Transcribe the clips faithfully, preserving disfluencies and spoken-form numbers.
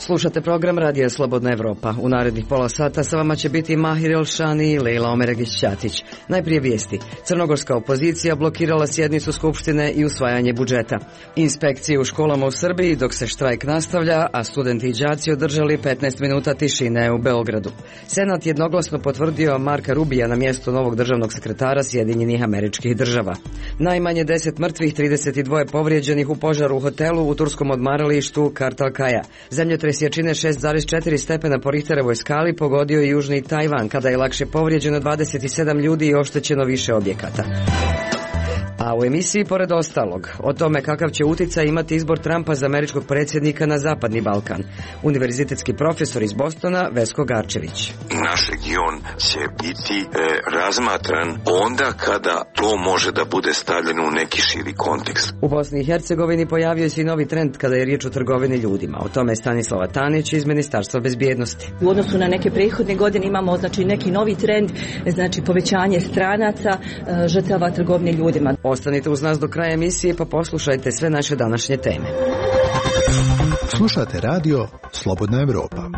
Slušate program Radija Slobodna Evropa. U narednih pola sata sa vama će biti Mahir Elšani i Lejla Omeragić-Ćatić. Najprije vijesti. Crnogorska opozicija blokirala sjednicu Skupštine i usvajanje budžeta. Inspekcije u školama u Srbiji dok se štrajk nastavlja, a studenti i đaci održali petnaest minuta tišine u Beogradu. Senat jednoglasno potvrdio Marka Rubija na mjesto novog državnog sekretara Sjedinjenih Američkih Država. Najmanje deset mrtvih, trideset dva povrijeđenih u požaru u hotelu u turskom odmaralištu Kartalkaja. Zemljotres jačine šest zarez četiri stepena po Richterovoj skali pogodio je južni Tajvan, kada je lakše povrijeđeno dvadeset sedam ljudi i oštećeno više objekata. A u emisiji pored ostalog, o tome kakav će utjecaj imati izbor Trumpa za američkog predsjednika na Zapadni Balkan. Univerzitetski profesor iz Bostona, Vesko Garčević. Naš region će biti e, razmatran onda kada to može da bude stavljeno u neki širi kontekst. U Bosni i Hercegovini pojavio se i novi trend kada je riječ o trgovini ljudima. O tome je Stanislava Tanić iz Ministarstva bezbjednosti. U odnosu na neke prethodne godine imamo znači neki novi trend, znači povećanje stranaca, žrtava trgovine ljudima. Ostanite uz nas do kraja emisije pa poslušajte sve naše današnje teme. Slušate radio Slobodna Evropa.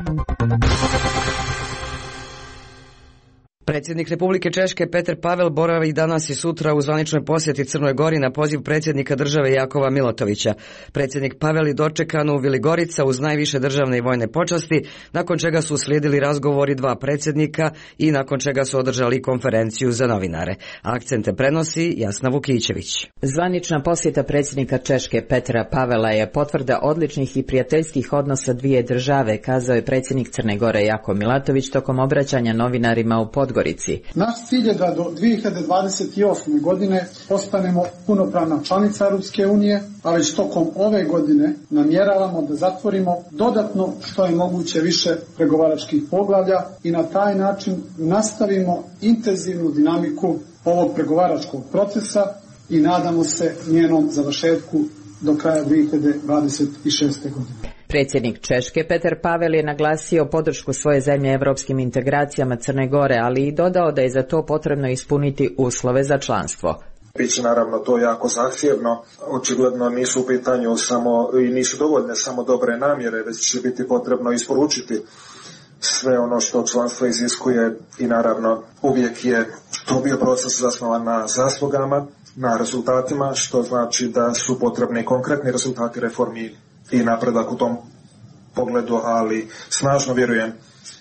Predsjednik Republike Češke Petar Pavel boravi danas i sutra u zvaničnoj posjeti Crnoj Gori na poziv predsjednika države Jakova Milatovića. Predsjednik Pavel je dočekan u Vili Gorica uz najviše državne i vojne počasti, nakon čega su uslijedili razgovori dva predsjednika i nakon čega su održali konferenciju za novinare. Akcente prenosi Jasna Vukićević. Zvanična posjeta predsjednika Češke Petra Pavela je potvrda odličnih i prijateljskih odnosa dvije države, kazao je predsjednik Crne Gore Jakov Milatović tokom obraćanja novinarima u Podgorici. Naš cilj je da do dvije hiljade dvadeset osme. godine postanemo punopravna članica Europske unije, a već tokom ove godine namjeravamo da zatvorimo dodatno što je moguće više pregovaračkih poglavlja i na taj način nastavimo intenzivnu dinamiku ovog pregovaračkog procesa i nadamo se njenom završetku do kraja dvije hiljade dvadeset šeste. godine. Predsjednik Češke Petar Pavel je naglasio podršku svoje zemlje evropskim integracijama Crne Gore, ali i dodao da je za to potrebno ispuniti uslove za članstvo. Biće naravno to jako zahtjevno, očigledno nisu u pitanju samo i nisu dovoljne samo dobre namjere, već će biti potrebno isporučiti sve ono što članstvo iziskuje i naravno uvijek je to bio proces zasnovan na zaslugama, na rezultatima, što znači da su potrebni konkretni rezultati reformi i napredak u tom pogledu, ali snažno vjerujem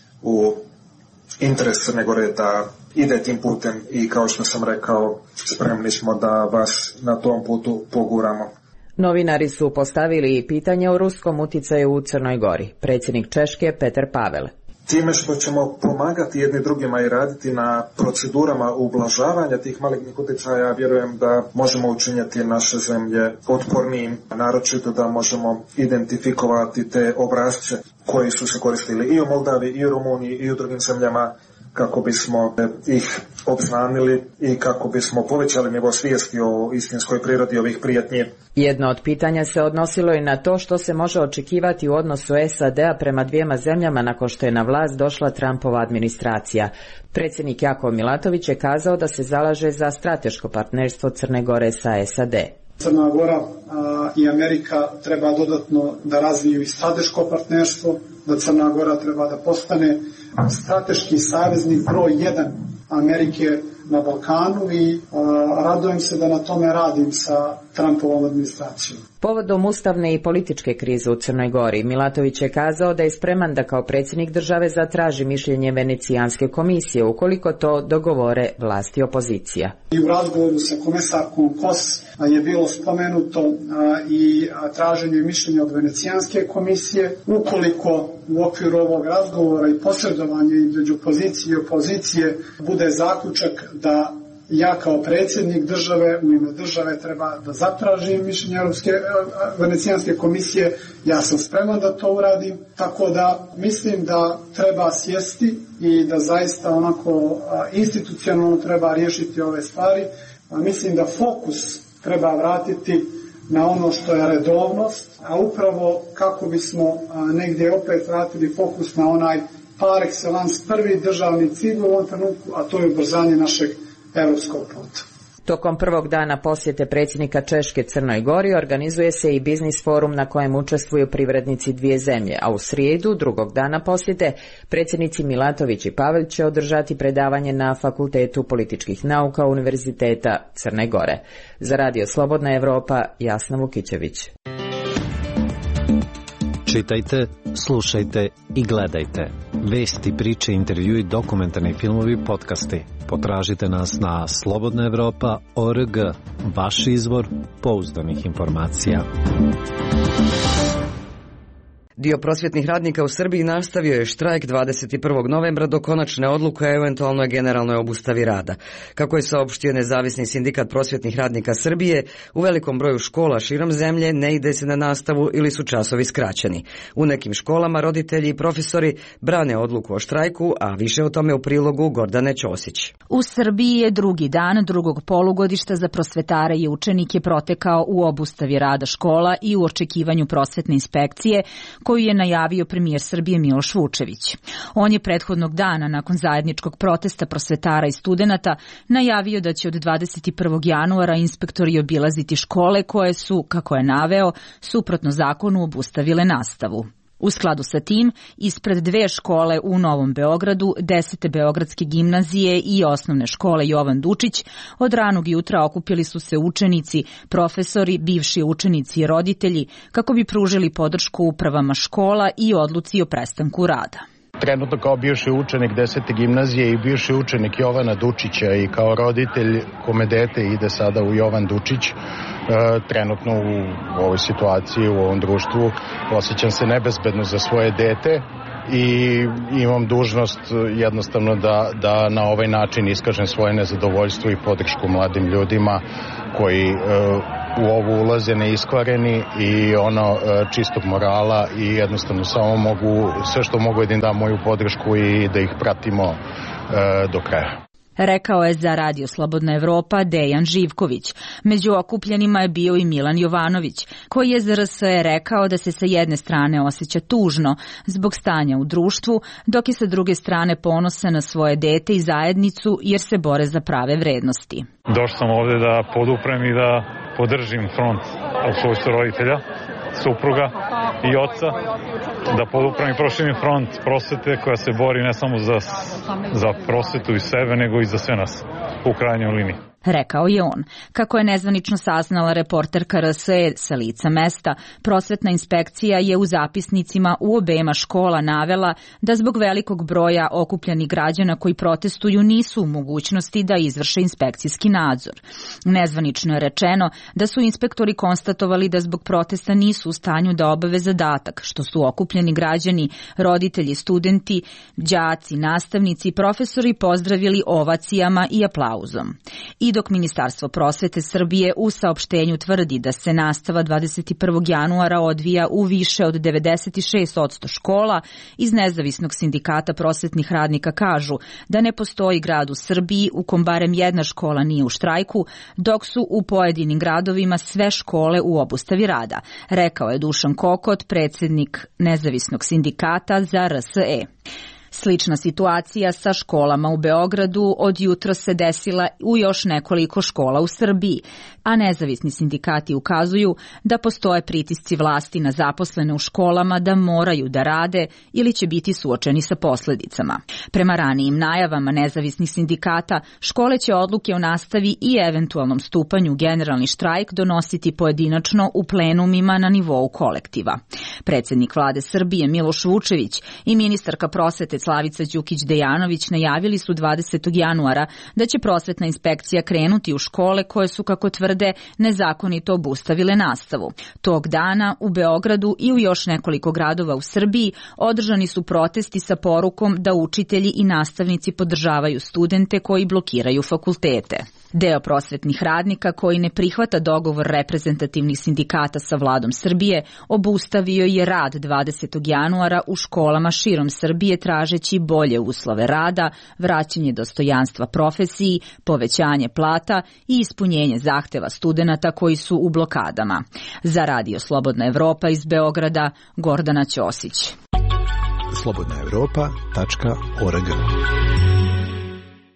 u interes Crne Gore da ide tim putem i kao što sam rekao, spremni smo da vas na tom putu poguramo. Novinari su postavili pitanje o ruskom utjecaju u Crnoj Gori. Predsjednik Češke Petar Pavel. Time što ćemo pomagati jedni drugima i raditi na procedurama ublažavanja tih malignih utjecaja, vjerujem da možemo učiniti naše zemlje otpornijim, naročito da možemo identifikovati te obrasce koji su se koristili i u Moldavi, i u Rumuniji, i u drugim zemljama, kako bismo ih obznanili i kako bismo povećali nivo svijesti o istinskoj prirodi ovih prijetnji. Jedno od pitanja se odnosilo i na to što se može očekivati u odnosu S A D-a prema dvijema zemljama nakon što je na vlast došla Trumpova administracija. Predsjednik Jakov Milatović je kazao da se zalaže za strateško partnerstvo Crne Gore sa S A D. Crna Gora a, i Amerika treba dodatno da razviju i strateško partnerstvo, da Crna Gora treba da postane strateški saveznik broj jedan Amerike na Balkanu i a, radujem se da na tome radim sa Trumpovom administracijom. Povodom ustavne i političke krize u Crnoj Gori, Milatović je kazao da je spreman da kao predsjednik države zatraži mišljenje Venecijanske komisije, ukoliko to dogovore vlasti i opozicija. I u razgovoru sa komesarkom Kos je bilo spomenuto a, i a, traženje mišljenja od Venecijanske komisije. Ukoliko u okviru ovog razgovora i posredovanja između pozicije i opozicije bude zaključak da ja kao predsjednik države u ime države treba da zatražim mišljenje Europske Venecijanske komisije, ja sam spreman da to uradim, tako da mislim da treba sjesti i da zaista onako institucionalno treba riješiti ove stvari. Mislim da fokus treba vratiti na ono što je redovnost, a upravo kako bismo negdje opet vratili fokus na onaj par excellence prvi državni cilj u ovom trenutku, a to je ubrzanje našeg europskog puta. Tokom prvog dana posjete predsjednika Češke Crnoj Gori organizuje se i biznis forum na kojem učestvuju privrednici dvije zemlje, a u srijedu, drugog dana posjete, predsjednici Milatović i Pavelj će održati predavanje na Fakultetu političkih nauka Univerziteta Crne Gore. Za Radio Slobodna Evropa, Jasna Vukićević. Čitajte, slušajte i gledajte. Vesti, priče, intervjui, dokumentarni filmovi, podcasti. Potražite nas na slobodna evropa tačka org, vaš izvor pouzdanih informacija. Dio prosvjetnih radnika u Srbiji nastavio je štrajk dvadeset prvog novembra do konačne odluke o eventualnoj generalnoj obustavi rada. Kako je saopštio Nezavisni sindikat prosvjetnih radnika Srbije, u velikom broju škola širom zemlje ne ide se na nastavu ili su časovi skraćeni. U nekim školama roditelji i profesori brane odluku o štrajku, a više o tome u prilogu Gordane Ćosić. U Srbiji je drugi dan drugog polugodišta za prosvetare i učenike protekao u obustavi rada škola i u očekivanju prosvetne inspekcije, koju je najavio premijer Srbije Miloš Vučević. On je prethodnog dana, nakon zajedničkog protesta prosvetara i studenata, najavio da će od dvadeset prvog januara inspektori obilaziti škole koje su, kako je naveo, suprotno zakonu obustavile nastavu. U skladu sa tim, ispred dve škole u Novom Beogradu, desete beogradske gimnazije i osnovne škole Jovan Dučić, od ranog jutra okupili su se učenici, profesori, bivši učenici i roditelji, kako bi pružili podršku upravama škola i odluci o prestanku rada. Trenutno kao bivši učenik desete gimnazije i bivši učenik Jovana Dučića i kao roditelj kome dete ide sada u Jovan Dučić, trenutno u ovoj situaciji, u ovom društvu, osjećam se nebezbedno za svoje dete i imam dužnost jednostavno da, da na ovaj način iskažem svoje nezadovoljstvo i podršku mladim ljudima koji u ovo ulaze neiskvareni i ono čistog morala i jednostavno samo mogu, sve što mogu da im dam moju podršku i da ih pratimo do kraja. Rekao je za Radio Slobodna Evropa Dejan Živković. Među okupljenima je bio i Milan Jovanović, koji je za R S E rekao da se sa jedne strane osjeća tužno zbog stanja u društvu, dok je sa druge strane ponosan na svoje dete i zajednicu jer se bore za prave vrednosti. Došao sam ovde da poduprem i da podržim front u svojstvu roditelja, supruga i oca, da poduprem i proširim front prosvete koja se bori ne samo za, za prosvetu i sebe, nego i za sve nas u krajnjoj liniji. Rekao je on. Kako je nezvanično saznala reporterka R S E sa lica mesta, prosvetna inspekcija je u zapisnicima u obema škola navela da zbog velikog broja okupljenih građana koji protestuju nisu u mogućnosti da izvrše inspekcijski nadzor. Nezvanično je rečeno da su inspektori konstatovali da zbog protesta nisu u stanju da obave zadatak, što su okupljeni građani, roditelji, studenti, đaci, nastavnici i profesori pozdravili ovacijama i aplauzom. I dok Ministarstvo prosvete Srbije u saopštenju tvrdi da se nastava dvadeset prvog januara odvija u više od devedeset šest posto škola, iz Nezavisnog sindikata prosvetnih radnika kažu da ne postoji grad u Srbiji u kom barem jedna škola nije u štrajku, dok su u pojedinim gradovima sve škole u obustavi rada, rekao je Dušan Kokot, predsjednik Nezavisnog sindikata za R S E. Slična situacija sa školama u Beogradu od jutra se desila u još nekoliko škola u Srbiji, a nezavisni sindikati ukazuju da postoje pritisci vlasti na zaposlene u školama da moraju da rade ili će biti suočeni sa posledicama. Prema ranijim najavama nezavisnih sindikata, škole će odluke o nastavi i eventualnom stupanju u generalni štrajk donositi pojedinačno u plenumima na nivou kolektiva. Predsjednik vlade Srbije Miloš Vučević i ministarka prosvete Slavica Đukić-Dejanović najavili su dvadesetog januara da će prosvetna inspekcija krenuti u škole koje su, kako tvrde, nezakonito obustavile nastavu. Tog dana u Beogradu i u još nekoliko gradova u Srbiji održani su protesti sa porukom da učitelji i nastavnici podržavaju studente koji blokiraju fakultete. Deo prosvetnih radnika koji ne prihvata dogovor reprezentativnih sindikata sa vladom Srbije obustavio je rad dvadesetog januara u školama širom Srbije tražeći bolje uslove rada, vraćanje dostojanstva profesiji, povećanje plata i ispunjenje zahteva studenata koji su u blokadama. Za Radio Slobodna Evropa iz Beograda, Gordana Ćosić. slobodna evropa tačka org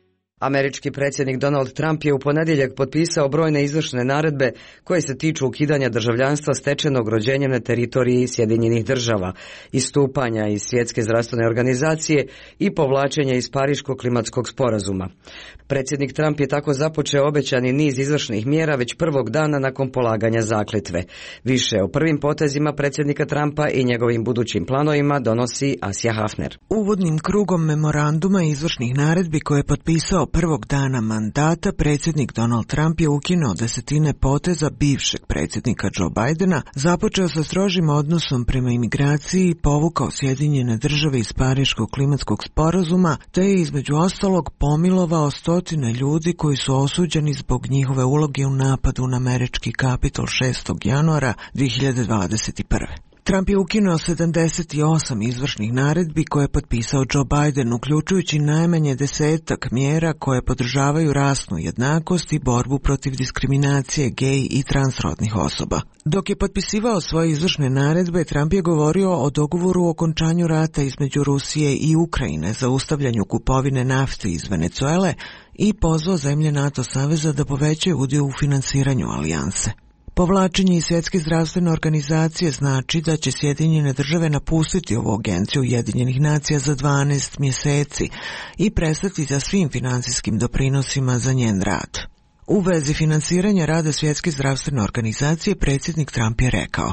Američki predsjednik Donald Trump je u ponedjeljak potpisao brojne izvršne naredbe koje se tiču ukidanja državljanstva stečenog rođenjem na teritoriji Sjedinjenih država, istupanja iz Svjetske zdravstvene organizacije i povlačenja iz Pariškog klimatskog sporazuma. Predsjednik Trump je tako započeo obećani niz izvršnih mjera već prvog dana nakon polaganja zakletve. Više o prvim potezima predsjednika Trumpa i njegovim budućim planovima donosi Asja Hafner. Uvodnim krugom memoranduma izvršnih naredbi koje je potpisao prvog dana mandata, predsjednik Donald Trump je ukinuo desetine poteza bivšeg predsjednika Joe Bidena, započeo sa strožim odnosom prema imigraciji i povukao Sjedinjene države iz Pariškog klimatskog sporazuma, te je između ostalog pomilovao stotine ljudi koji su osuđeni zbog njihove uloge u napadu na američki Kapitol šestog januara dvije hiljade dvadeset prve. Trump je ukinuo sedamdeset osam izvršnih naredbi koje je potpisao Joe Biden, uključujući najmanje desetak mjera koje podržavaju rasnu jednakost i borbu protiv diskriminacije gej i transrodnih osoba. Dok je potpisivao svoje izvršne naredbe, Trump je govorio o dogovoru o okončanju rata između Rusije i Ukrajine, zaustavljanju kupovine nafte iz Venezuele i pozvao zemlje NATO saveza da povećaju udio u finansiranju alijanse. Povlačenje iz Svjetske zdravstvene organizacije znači da će Sjedinjene države napustiti ovu agenciju Ujedinjenih nacija za dvanaest mjeseci i prestati sa svim financijskim doprinosima za njen rad. U vezi finansiranja rada Svjetske zdravstvene organizacije predsjednik Trump je rekao: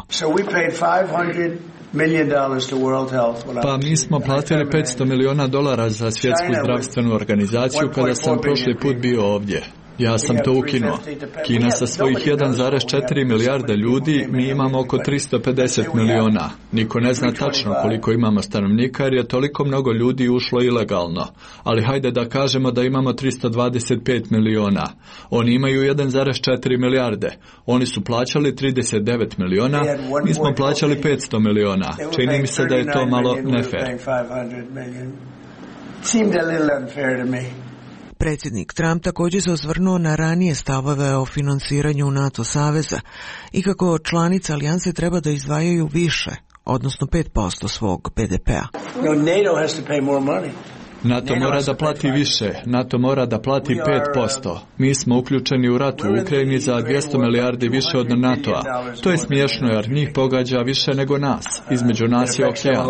Pa mi smo platili petsto miliona dolara za Svjetsku zdravstvenu organizaciju kada sam prošli put bio ovdje. Ja sam to ukinuo. Kina sa svojih jedan zarez četiri milijarde ljudi, mi imamo oko tristo pedeset miliona. Niko ne zna tačno koliko imamo stanovnika jer je toliko mnogo ljudi ušlo ilegalno. Ali hajde da kažemo da imamo tristo dvadeset pet miliona. Oni imaju jedan zarez četiri milijarde. Oni su plaćali trideset devet miliona, mi smo plaćali petsto miliona. Čini mi se da je to malo nefer. Predsjednik Trump također se osvrnuo na ranije stavove o finansiranju NATO saveza i kako članice alijanse treba da izdvajaju više, odnosno pet posto svog be de pea. NATO mora da plati više, NATO mora da plati pet posto. Mi smo uključeni u rat u Ukrajini za dvjesto milijardi više od NATO-a. To je smiješno jer njih pogađa više nego nas. Između nas je okean.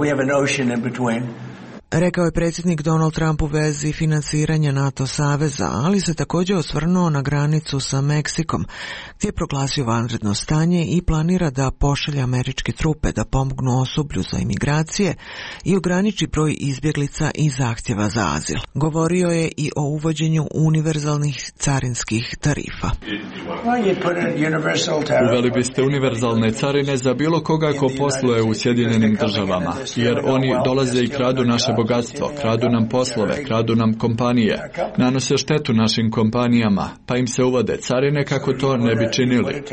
Rekao je predsjednik Donald Trump u vezi finansiranja NATO saveza, ali se također osvrnuo na granicu sa Meksikom, gdje je proglasio vanredno stanje i planira da pošalje američke trupe da pomognu osoblju za imigracije i ograniči broj izbjeglica i zahtjeva za azil. Govorio je i o uvođenju univerzalnih carinskih tarifa. Uveli biste univerzalne carine za bilo koga ko posluje u Sjedinjenim državama, jer oni dolaze i kradu naše bogatstvo, kradu nam poslove, kradu nam kompanije, nanose štetu našim kompanijama, pa im se uvode carine kako to ne bi činili.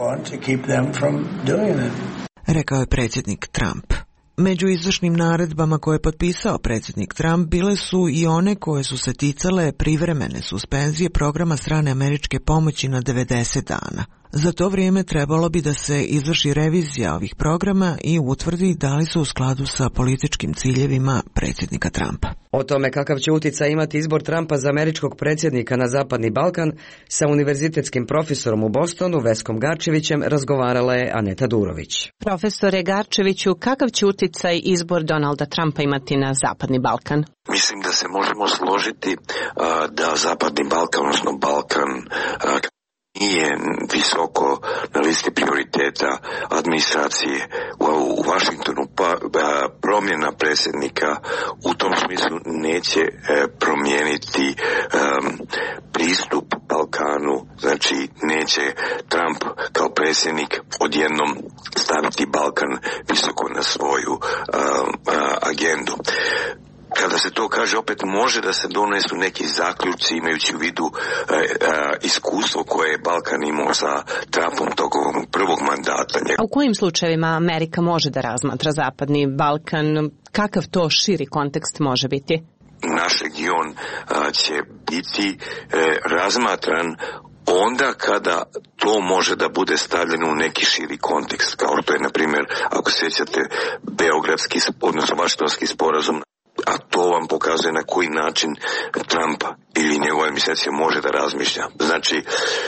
Rekao je predsjednik Trump. Među izvršnim naredbama koje je potpisao predsjednik Trump bile su i one koje su se ticale privremene suspenzije programa strane američke pomoći na devedeset dana. Za to vrijeme trebalo bi da se izvrši revizija ovih programa i utvrdi da li su u skladu sa političkim ciljevima predsjednika Trumpa. O tome kakav će utjecaj imati izbor Trumpa za američkog predsjednika na Zapadni Balkan sa univerzitetskim profesorom u Bostonu, Veskom Garčevićem, razgovarala je Aneta Durović. Profesore Garčeviću, kakav će utjecaj izbor Donalda Trumpa imati na Zapadni Balkan? Mislim da se možemo složiti a, da Zapadni Balkan, odnosno Balkan, a, nije visoko na listi prioriteta administracije u, u Washingtonu, pa a, promjena predsjednika u tom smislu neće e, promijeniti e, pristup Balkanu, znači neće Trump kao predsjednik odjednom staviti Balkan visoko na svoju a, a, agendu. Kada se to kaže, opet može da se donesu neki zaključci imajući u vidu e, e, iskustvo koje je Balkan imao sa Trumpom tokom prvog mandata. A u kojim slučajevima Amerika može da razmatra Zapadni Balkan? Kakav to širi kontekst može biti? Naš region a, će biti e, razmatran onda kada to može da bude stavljeno u neki širi kontekst, kao što je, na primjer, ako sjećate, Beogradski, odnosno Vašingtonski sporazum, a to vam pokazuje na koji način Trump ili njegova administracija može da razmišlja. Znači,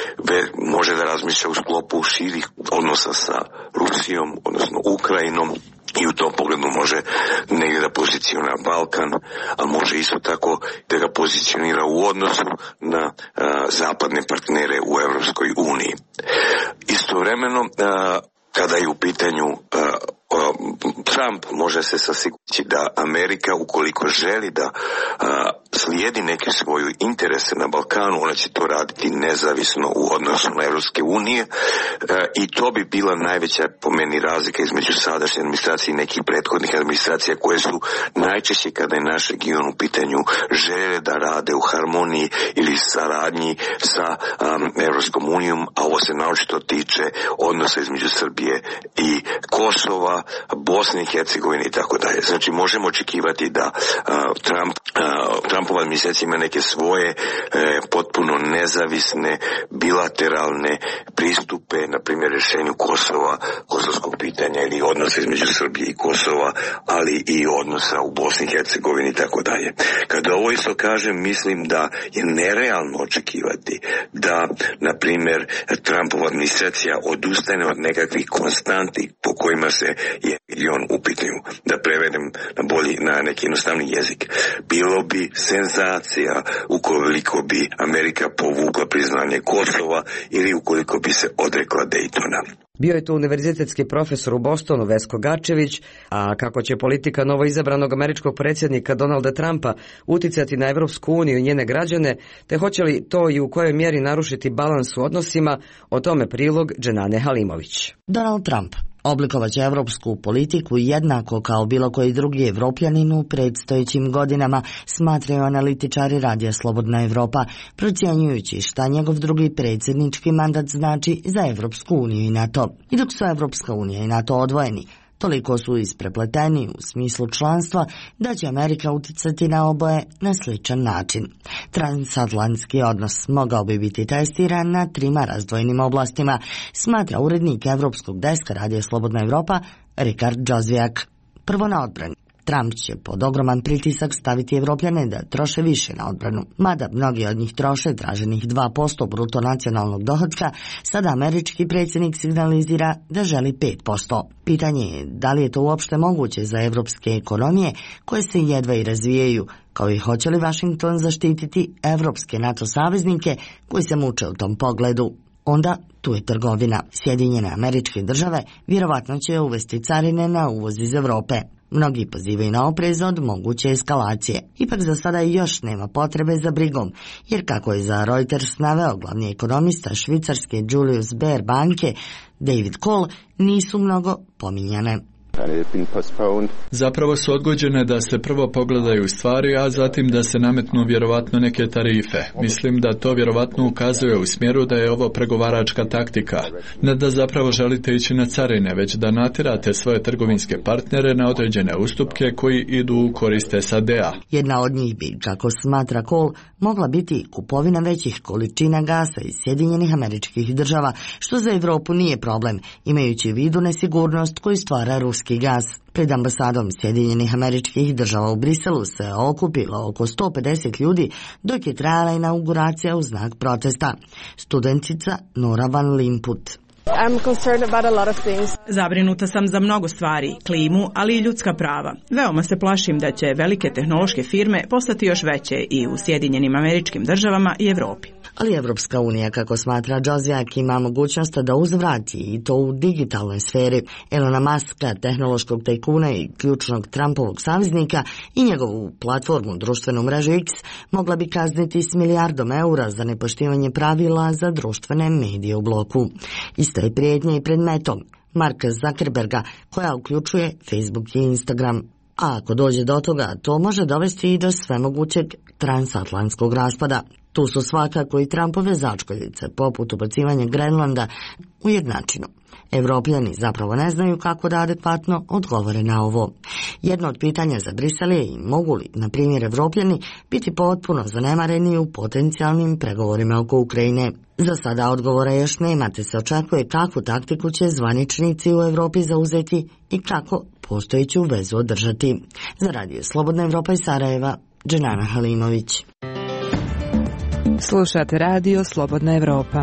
može da razmišlja u sklopu širih odnosa sa Rusijom, odnosno Ukrajinom, i u tom pogledu može negdje da pozicionira Balkan, a može isto tako da ga pozicionira u odnosu na a, zapadne partnere u Evropskoj uniji. Istovremeno, a, kada je u pitanju a, a, Trump, može se sasigurati da Amerika, ukoliko želi da a, slijedi neke svoje interese na Balkanu, ona će to raditi nezavisno u odnosu na Evropske unije, a, i to bi bila najveća po meni razlika između sadašnje administracije i nekih prethodnih administracija koje su najčešće, kada je naš region u pitanju, žele da rade u harmoniji ili saradnji sa um, Evropskom unijom, a ovo se naočito tiče odnosa između Srbije i Kosova, Bosne i Hercegovine i tako dalje. Znači, možemo očekivati da uh, Trump, uh, Trumpova administracija ima neke svoje uh, potpuno nezavisne bilateralne pristupe, na primjer rješenju Kosova, kosovskog pitanja ili odnosa između Srbije i Kosova, ali i odnosa u Bosni i Hercegovini i tako dalje. Kada ovo isto kažem, mislim da je nerealno očekivati da, na primjer, Trumpova administracija odustane od nekakvih konstanti po kojima se je region u pitanju. Da prevedem na bolji, na neki jednostavni jezik. Bilo bi senzacija ukoliko bi Amerika povukla priznanje Kosova ili ukoliko bi se odrekla Daytona. Bio je tu univerzitetski profesor u Bostonu Vesko Gačević, a kako će politika novoizabranog američkog predsjednika Donalda Trumpa uticati na Evropsku uniju i njene građane, te hoće li to i u kojoj mjeri narušiti balans u odnosima, o tome prilog Dženane Halimović. Donald Trump oblikovaće evropsku politiku jednako kao bilo koji drugi Evropljanin u predstojećim godinama, smatraju analitičari radija Slobodna Evropa, procjenjujući šta njegov drugi predsjednički mandat znači za Evropsku uniju i NATO. I dok su Evropska unija i NATO odvojeni, toliko su isprepleteni u smislu članstva da će Amerika uticati na oboje na sličan način. Transatlantski odnos mogao bi biti testiran na trima razdvojenim oblastima, smatra urednik Evropskog deska radija Slobodna Evropa Rikard Džozvijak. Prvo na odbrani. Trump će pod ogroman pritisak staviti Evropljane da troše više na odbranu. Mada mnogi od njih troše traženih dva posto bruto nacionalnog dohotka, sada američki predsjednik signalizira da želi pet posto. Pitanje je da li je to uopšte moguće za evropske ekonomije koje se jedva i razvijaju, kao i hoće li Washington zaštititi evropske NATO saveznike koji se muče u tom pogledu. Onda tu je trgovina. Sjedinjene Američke Države vjerovatno će uvesti carine na uvoz iz Evrope. Mnogi pozivaju na oprez od moguće eskalacije. Ipak za sada još nema potrebe za brigom, jer kako je za Reuters naveo glavni ekonomista švicarske Julius Baer banke David Cole, nisu mnogo pominjane. Zapravo su odgođene da se prvo pogledaju stvari, a zatim da se nametnu vjerovatno neke tarife. Mislim da to vjerovatno ukazuje u smjeru da je ovo pregovaračka taktika. Ne da zapravo želite ići na carine, već da natjerate svoje trgovinske partnere na određene ustupke koji idu u korist S A D-a. Jedna od njih bi, kako smatra Cole, mogla biti kupovina većih količina gasa iz Sjedinjenih Američkih Država, što za Europu nije problem, imajući u vidu nesigurnost koju stvara ruski gas. Pred ambasadom Sjedinjenih Američkih Država u Briselu se okupilo oko sto pedeset ljudi dok je trajala inauguracija u znak protesta. Studentica Nora Van Limput. Zabrinuta sam za mnogo stvari, klimu, ali i ljudska prava. Veoma se plašim da će velike tehnološke firme postati još veće i u Sjedinjenim Američkim Državama i Evropi. Ali Evropska unija, kako smatra Džozvijak, ima mogućnost da uzvrati i to u digitalnoj sferi. Elona Muska, tehnološkog tajkuna i ključnog Trumpovog saveznika, i njegovu platformu društvenu mrežu X mogla bi kazniti s milijardom eura za nepoštivanje pravila za društvene medije u bloku. Isto je prijetnja i pred Metom, Marka Zuckerberga, koja uključuje Facebook i Instagram. A ako dođe do toga, to može dovesti i do svemogućeg transatlantskog raspada. Tu su svakako i Trumpove začkoljice, poput ubacivanja Grenlanda u jednačinu. Evropljani zapravo ne znaju kako da adekvatno odgovore na ovo. Jedno od pitanja za Brisel je i mogu li, na primjer, Evropljani biti potpuno zanemareni u potencijalnim pregovorima oko Ukrajine. Za sada odgovora još nema, te se očekuje kakvu taktiku će zvaničnici u Evropi zauzeti i kako postojeću vezu održati. Za Radio Slobodna Evropa iz Sarajeva, Dženana Halimović. Slušate Radio Slobodna Evropa.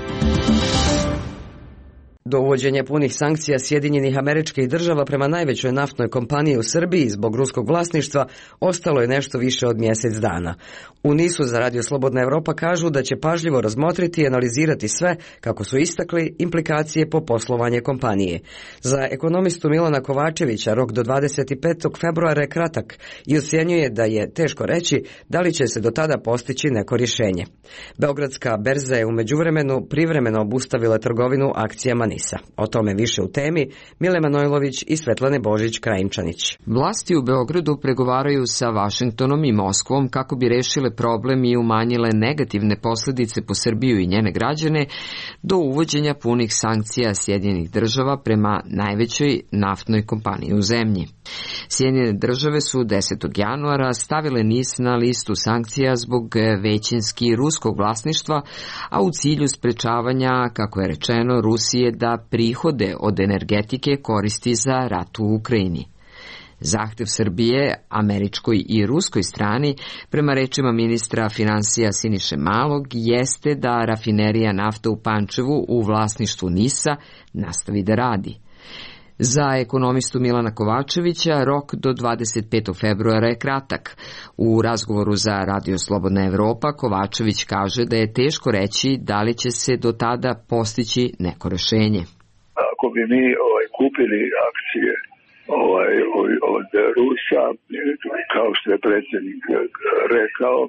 Do uvođenja punih sankcija Sjedinjenih Američkih Država prema najvećoj naftnoj kompaniji u Srbiji zbog ruskog vlasništva ostalo je nešto više od mjesec dana. U Nisu za Radio Slobodna Evropa kažu da će pažljivo razmotriti i analizirati sve, kako su istakli, implikacije po poslovanje kompanije. Za ekonomistu Milana Kovačevića rok do dvadeset petog februara je kratak i ocjenjuje da je teško reći da li će se do tada postići neko rješenje. Beogradska berza je u međuvremenu privremeno obustavila trgovinu akcijama Nisa. O tome više u temi Mile Manojlović i Svetlane Božić-Kraimčanić. Vlasti u Beogradu pregovaraju sa Vašingtonom i Moskvom kako bi rešile problem i umanjile negativne posljedice po Srbiju i njene građane do uvođenja punih sankcija Sjedinjenih Država prema najvećoj naftnoj kompaniji u zemlji. Sjedinjene Države su desetog januara stavile NIS na listu sankcija zbog većinski ruskog vlasništva, a u cilju sprečavanja, kako je rečeno, Rusije da prihode od energetike koristi za rat u Ukrajini. Zahtev Srbije, američkoj i ruskoj strani, prema rečima ministra finansija Siniše Malog, jeste da rafinerija nafta u Pančevu u vlasništvu Nisa nastavi da radi. Za ekonomistu Milana Kovačevića rok do dvadeset petog februara je kratak. U razgovoru za Radio Slobodna Evropa Kovačević kaže da je teško reći da li će se do tada postići neko rešenje. Ako bi mi ovaj, kupili akcije ovaj, od Rusa, kao što je predsjednik rekao,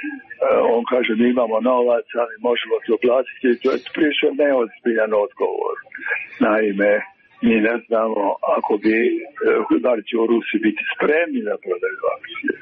on kaže mi imamo novac, ali možemo se oplatiti. To je prilično neozbiljan odgovor. Naime, mi ne znamo ako bi, da li će u Rusi biti spremni da prodaju akcije.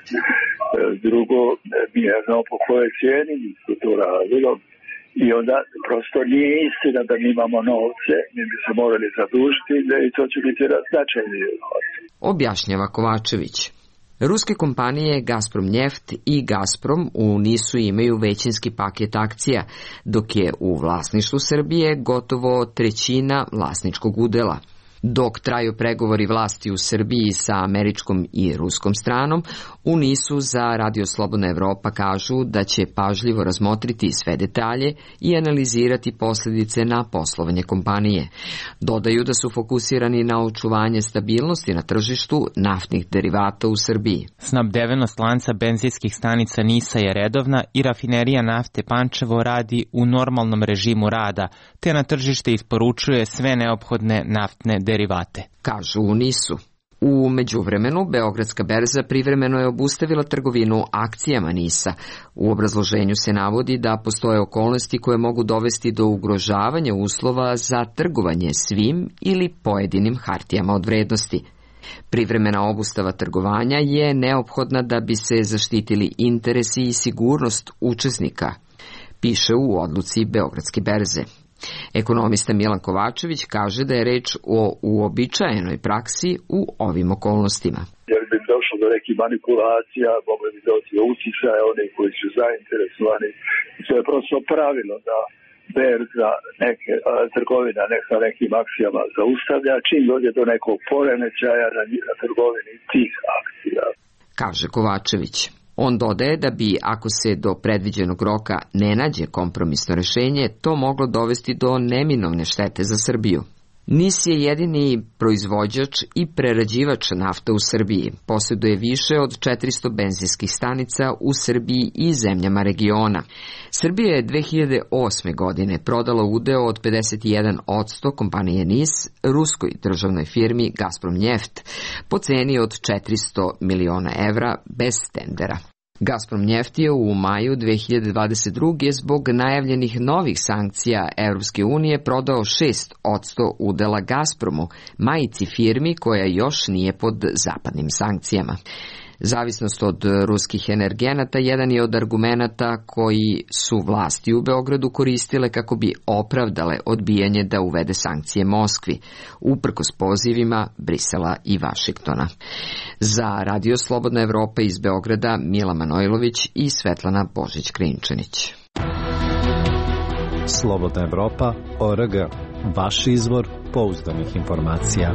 Drugo, mi ne znamo po kojoj cijeni su to radilo i onda prosto nije istina da mi imamo novce, mi bi se morali zadužiti i to će biti značajnije novce. Objašnjava Kovačević. Ruske kompanije Gazprom Njeft i Gazprom u Nisu imaju većinski paket akcija, dok je u vlasništvu Srbije gotovo trećina vlasničkog udela. Dok traju pregovori vlasti u Srbiji sa američkom i ruskom stranom, u Nisu za Radio Slobodna Evropa kažu da će pažljivo razmotriti sve detalje i analizirati posljedice na poslovanje kompanije. Dodaju da su fokusirani na očuvanje stabilnosti na tržištu naftnih derivata u Srbiji. Snabdevenost lanca benzinskih stanica Nisa je redovna i rafinerija nafte Pančevo radi u normalnom režimu rada, te na tržište isporučuje sve neophodne naftne derivate, kažu u Nisu. U međuvremenu, Beogradska berza privremeno je obustavila trgovinu akcijama Nisa. U obrazloženju se navodi da postoje okolnosti koje mogu dovesti do ugrožavanja uslova za trgovanje svim ili pojedinim hartijama od vrednosti. Privremena obustava trgovanja je neophodna da bi se zaštitili interesi i sigurnost učesnika, piše u odluci Beogradske berze. Ekonomista Milan Kovačević kaže da je reč o uobičajenoj praksi u ovim okolnostima. Jer bi došlo do nekih manipulacija, mogli bi doći do uticaja onih koji su zainteresovani. To je prosto pravilo da berza neke a, trgovina nek sa nekim akcijama zaustavlja, čim dođe do nekog poremećaja na, na trgovini tih akcija, kaže Kovačević. On dodaje da bi, ako se do predviđenog roka ne nađe kompromisno rešenje, to moglo dovesti do neminovne štete za Srbiju. Nis je jedini proizvođač i prerađivač nafta u Srbiji. Posjeduje više od četiristo benzinskih stanica u Srbiji i zemljama regiona. Srbija je dve hiljade osme. godine prodala udeo od pedeset jedan posto kompanije Nis ruskoj državnoj firmi Gazprom Njeft po ceni od četiristo miliona evra bez tendera. Gazprom Njeft je u maju dve hiljade dvadeset druge. zbog najavljenih novih sankcija Evropske unije prodao šest posto udela Gazpromu, majici firmi koja još nije pod zapadnim sankcijama. Zavisnost od ruskih energenata jedan je od argumenata koji su vlasti u Beogradu koristile kako bi opravdale odbijanje da uvede sankcije Moskvi, uprkos pozivima Brisela i Vašingtona. Za Radio Slobodna Evropa iz Beograda Mila Manojlović i Svetlana Božić-Krinčanić. Slobodna Evropa, O R G. Vaš izvor pouzdanih informacija.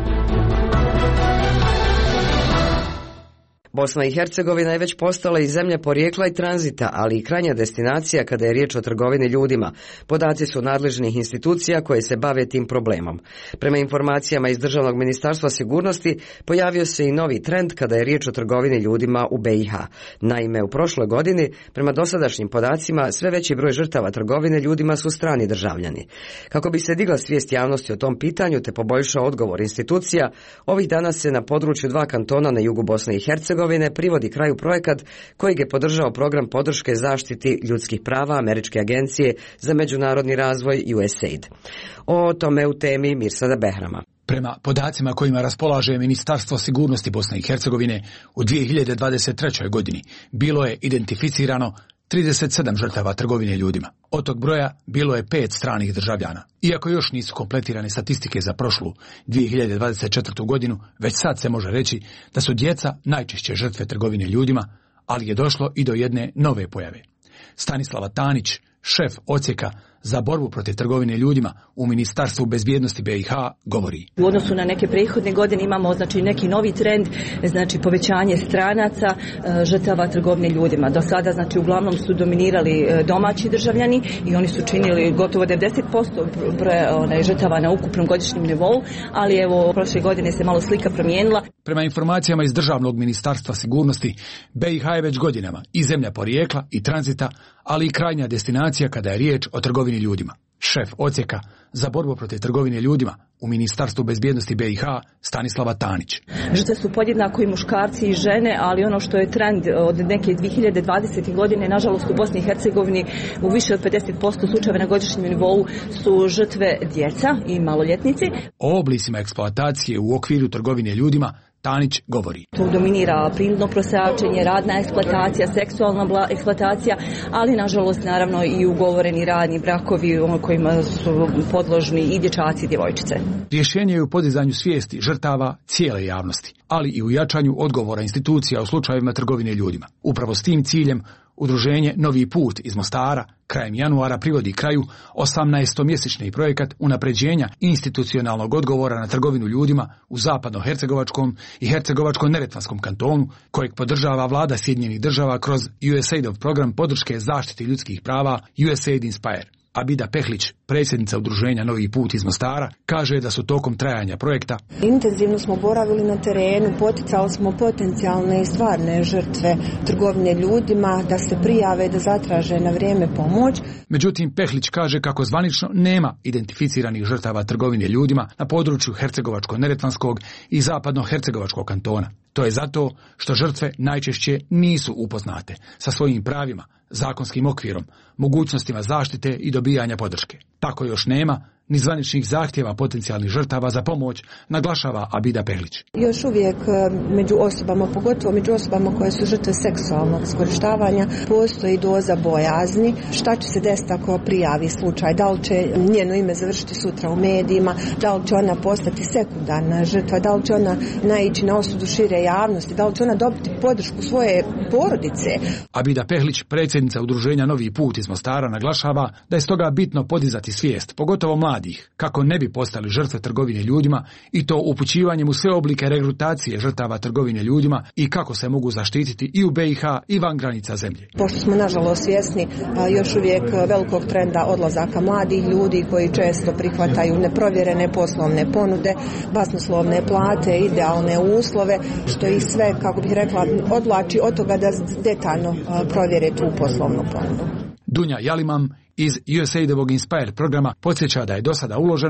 Bosna i Hercegovina je već postala i zemlja porijekla i tranzita, ali i krajnja destinacija kada je riječ o trgovini ljudima. Podaci su nadležnih institucija koje se bave tim problemom. Prema informacijama iz Državnog ministarstva sigurnosti, pojavio se i novi trend kada je riječ o trgovini ljudima u B i H. Naime, u prošloj godini, prema dosadašnjim podacima, sve veći broj žrtava trgovine ljudima su strani državljani. Kako bi se digla svijest javnosti o tom pitanju te poboljšao odgovor institucija, ovih dana se na području dva kantona na jugu Bosne i Hercegovine privodi kraju projekat kojeg je podržao program podrške zaštiti ljudskih prava Američke agencije za međunarodni razvoj U S A I D. O tome u temi Mirsada Behrama. Prema podacima kojima raspolaže Ministarstvo sigurnosti Bosne i Hercegovine, u dvije hiljade dvadeset trećoj. godini bilo je identificirano trideset sedam žrtava trgovine ljudima. Od tog broja bilo je pet stranih državljana. Iako još nisu kompletirane statistike za prošlu dvije hiljade dvadeset četvrtu. godinu, već sad se može reći da su djeca najčešće žrtve trgovine ljudima, ali je došlo i do jedne nove pojave. Stanislava Tanić, šef odsjeka za borbu protiv trgovine ljudima u Ministarstvu bezbjednosti B i H, govori. U odnosu na neke prethodne godine imamo znači neki novi trend, znači povećanje stranaca žrtava trgovine ljudima. Do sada znači uglavnom su dominirali domaći državljani i oni su činili gotovo devedeset posto broja onaj žrtava na ukupnom godišnjem nivou, ali evo prošle godine se malo slika promijenila. Prema informacijama iz Državnog ministarstva sigurnosti, B i H je već godinama i zemlja porijekla i tranzita, ali i krajnja destinacija kada je riječ o trgovini ljudima. Šef odsjeka za borbu protiv trgovine ljudima u Ministarstvu bezbjednosti B i H, Stanislava Tanić. Žrtve su podjednako i muškarci i žene, ali ono što je trend od neke dvije hiljade dvadesete. godine, nažalost u Bosni i Hercegovini u više od pedeset posto slučajeva na godišnjem nivou su žrtve djeca i maloljetnici. O oblicima eksploatacije u okviru trgovine ljudima Tanić govori. Tu dominira prinudno prosjačenje, radna eksploatacija, seksualna eksploatacija, ali nažalost naravno i ugovoreni radni brakovi u kojima su podložni i dječaci i djevojčice. Rješenje je u podizanju svijesti žrtava cijele javnosti, ali i u jačanju odgovora institucija u slučajevima trgovine ljudima. Upravo s tim ciljem Udruženje Novi put iz Mostara krajem januara privodi kraju osamnaestomjesečni projekat unapređenja institucionalnog odgovora na trgovinu ljudima u zapadno-hercegovačkom i hercegovačko-neretvanskom kantonu, kojeg podržava vlada Sjedinjenih država kroz U S A I D-ov program podrške zaštiti ljudskih prava U S A I D Inspire. Abida Pehlić, predsjednica Udruženja Novi put iz Mostara, kaže da su tokom trajanja projekta intenzivno smo boravili na terenu, poticali smo potencijalne i stvarne žrtve trgovine ljudima da se prijave, da zatraže na vrijeme pomoć. Međutim, Pehlić kaže kako zvanično nema identificiranih žrtava trgovine ljudima na području Hercegovačko-neretvanskog i zapadno-hercegovačkog kantona. To je zato što žrtve najčešće nisu upoznate sa svojim pravima, zakonskim okvirom, mogućnostima zaštite i dobijanja podrške. Tako još nema ni zvaničnih zahtjeva potencijalnih žrtava za pomoć, naglašava Abida Pehlić. Još uvijek među osobama, pogotovo među osobama koje su žrtve seksualnog iskorištavanja, postoji doza bojazni. Šta će se desiti ako prijavi slučaj? Da li će njeno ime završiti sutra u medijima? Da li će ona postati sekundarna žrtva? Da li će ona naići na osudu šire javnosti? Da li će ona dobiti podršku svoje porodice? Abida Pehlić, predsjednica Udruženja Novi put iz Mostara, naglašava da je stoga bitno podizati svijest, pogotovo mladih, kako ne bi postali žrtve trgovine ljudima, i to upućivanjem u sve oblike regrutacije žrtava trgovine ljudima i kako se mogu zaštititi i u B i H i van granica zemlje. Pošto smo nažalost svjesni još uvijek velikog trenda odlazaka mladih ljudi koji često prihvataju neprovjerene poslovne ponude, basnoslovne plate, idealne uslove, što ih sve, kako bih rekla, odvlači od toga da detaljno provjere tu poslovnu ponudu. Dunja Jalimam iz U S A I D-ovog Inspire programa podsjeća da je do sada uloženo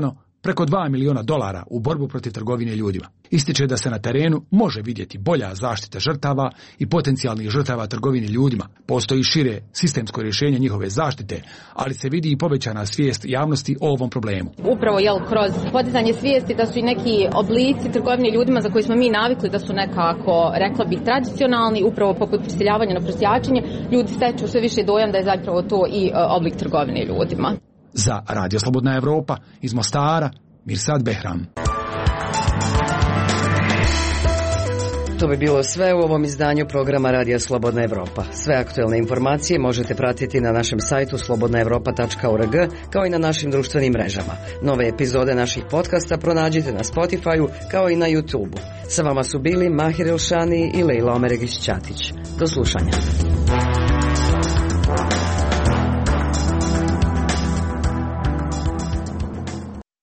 preko dva miliona dolara u borbu protiv trgovine ljudima. Ističe da se na terenu može vidjeti bolja zaštita žrtava i potencijalnih žrtava trgovine ljudima. Postoji šire sistemsko rješenje njihove zaštite, ali se vidi i povećana svijest javnosti o ovom problemu. Upravo jel, kroz podizanje svijesti da su i neki oblici trgovine ljudima za koje smo mi navikli da su nekako, rekla bih, tradicionalni, upravo poput prisiljavanja na prosjačenje, ljudi steču sve više dojam da je zapravo to i oblik trgovine ljudima. Za Radio Slobodna Evropa iz Mostara, Mirsad Behram. To bi bilo sve u ovom izdanju programa Radija Slobodna Evropa. Sve aktuelne informacije možete pratiti na našem sajtu slobodna evropa tačka org kao i na našim društvenim mrežama. Nove epizode naših podcasta pronađite na Spotify-u kao i na YouTube-u. Sa vama su bili Mahir Elšani i Lejla Omeregić-Ćatić. Do slušanja.